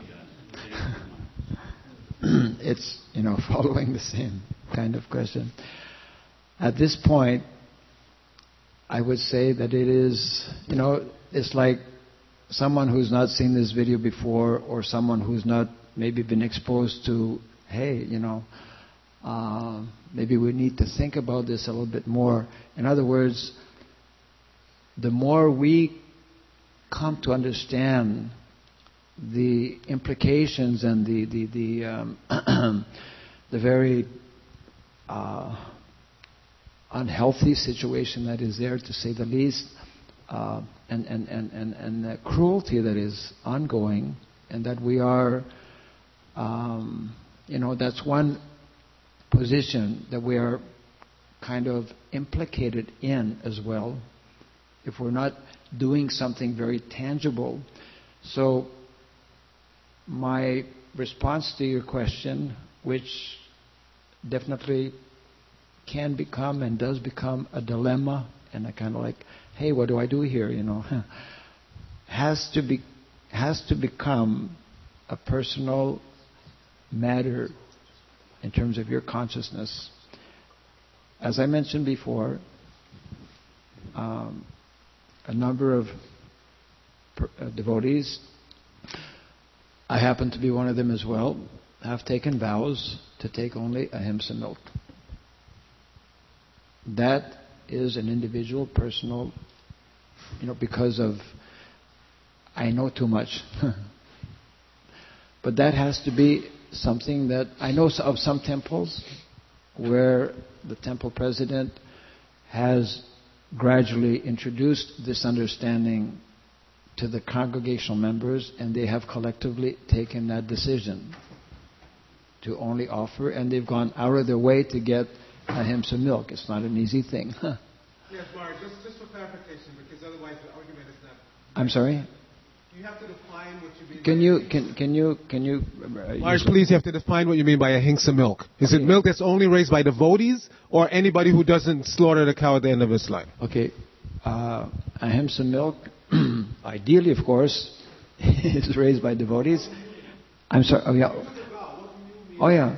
It's, following the same kind of question. At this point, I would say that it is, it's like someone who's not seen this video before, or someone who's not maybe been exposed to, hey, maybe we need to think about this a little bit more. In other words, the more we come to understand the implications and the very unhealthy situation that is there, to say the least, and the cruelty that is ongoing, and that we are, that's one position that we are kind of implicated in as well, if we're not doing something very tangible. So my response to your question, which definitely can become and does become a dilemma, and a kind of like, hey, what do I do here? Has to become a personal matter in terms of your consciousness. As I mentioned before, a number of devotees, I happen to be one of them as well, have taken vows to take only ahimsa milk. That is an individual, personal, because of, I know too much. But that has to be something that, I know of some temples where the temple president has gradually introduced this understanding to the congregational members, and they have collectively taken that decision to only offer, and they've gone out of their way to get ahimsa milk. It's not an easy thing.
Yes, Mark, just for clarification, because otherwise the argument is not...
I'm sorry?
You have to define what you mean
Can you
Mark, please, you have to define what you mean by ahimsa milk. Is it milk that's only raised by devotees, or anybody who doesn't slaughter the cow at the end of its life?
Okay. Ahimsa milk, ideally, of course, is raised by devotees. I'm sorry. Oh, yeah.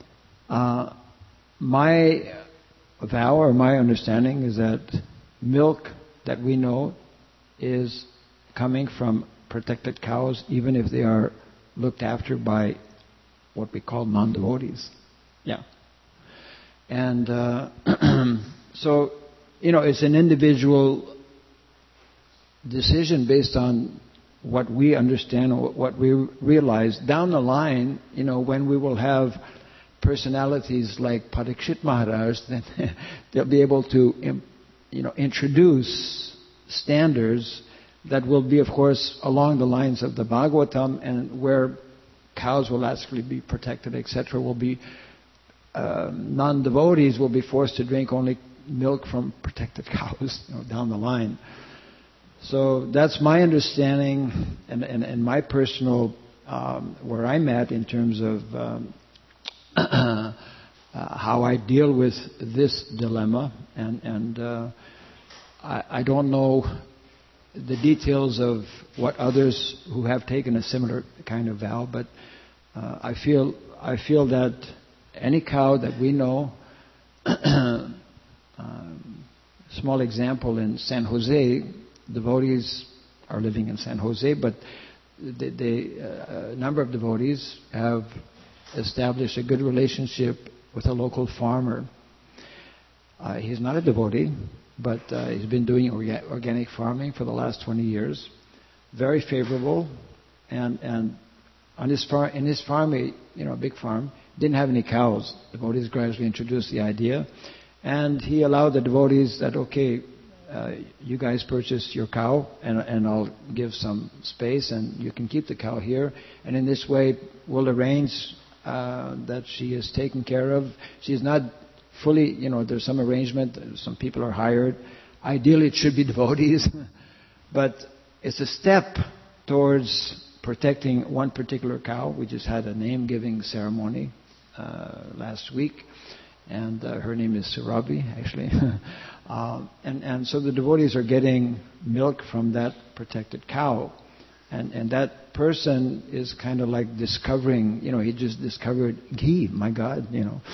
My vow or my understanding is that milk that we know is coming from protected cows, even if they are looked after by what we call non-devotees. Yeah. And so, it's an individual decision based on what we understand or what we realize. Down the line, when we will have personalities like Parikshit Maharaj, then they'll be able to, introduce standards that will be, of course, along the lines of the Bhagavatam, and where cows will actually be protected, etc. Will be non-devotees will be forced to drink only milk from protected cows down the line. So that's my understanding and my personal where I'm at in terms of how I deal with this dilemma, and I don't know the details of what others who have taken a similar kind of vow, but I feel that any cow that we know, small example in San Jose, devotees are living in San Jose, but a number of devotees have established a good relationship with a local farmer. He's not a devotee, but he's been doing organic farming for the last 20 years. Very favorable, and on his farm, in his farm, a big farm, didn't have any cows. Devotees gradually introduced the idea, and he allowed the devotees that, okay, you guys purchase your cow, and I'll give some space, and you can keep the cow here, and in this way we'll arrange that she is taken care of. She's not fully, there's some arrangement, some people are hired. Ideally it should be devotees, but it's a step towards protecting one particular cow. We just had a name-giving ceremony last week, and her name is Surabhi, actually. And so the devotees are getting milk from that protected cow. And that person is kind of like discovering, he just discovered ghee, my God,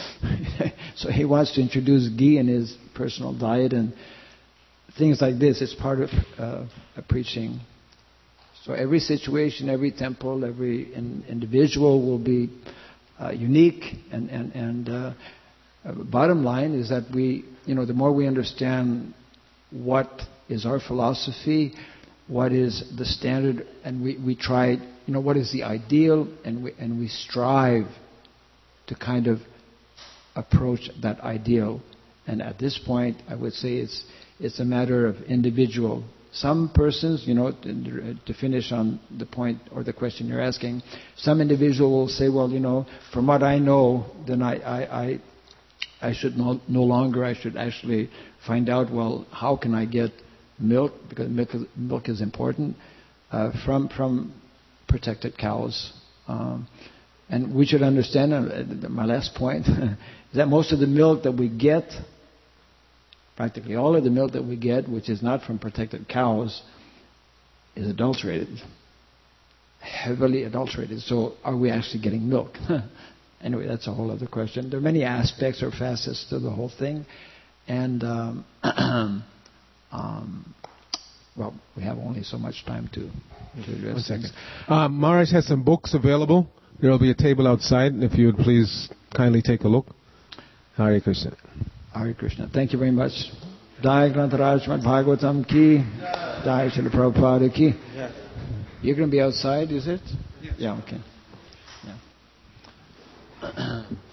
So he wants to introduce ghee in his personal diet and things like this. It's part of preaching. So every situation, every temple, every individual will be unique. And bottom line is that we, the more we understand what is our philosophy, what is the standard, and we try, what is the ideal, and we strive to kind of approach that ideal. And at this point, I would say it's a matter of individual. Some persons, to finish on the point or the question you're asking, some individual will say, well, from what I know, then I should no longer, I should actually find out, well, how can I get milk, because milk is important, from protected cows. And we should understand, my last point, is that most of the milk that we get, practically all of the milk that we get, which is not from protected cows, is adulterated. Heavily adulterated. So are we actually getting milk? Anyway, that's a whole other question. There are many aspects or facets to the whole thing. And well, we have only so much time to address things.
Maharaj has some books available. There will be a table outside, if you would please kindly take a look. Hare Krishna.
Hare Krishna. Thank you very much. Jai Grantaraj Srimad Bhagavatam ki. Jai Srila Prabhupada ki. Yeah. You're going to be outside, is it? Yes. Yeah, okay. Yeah.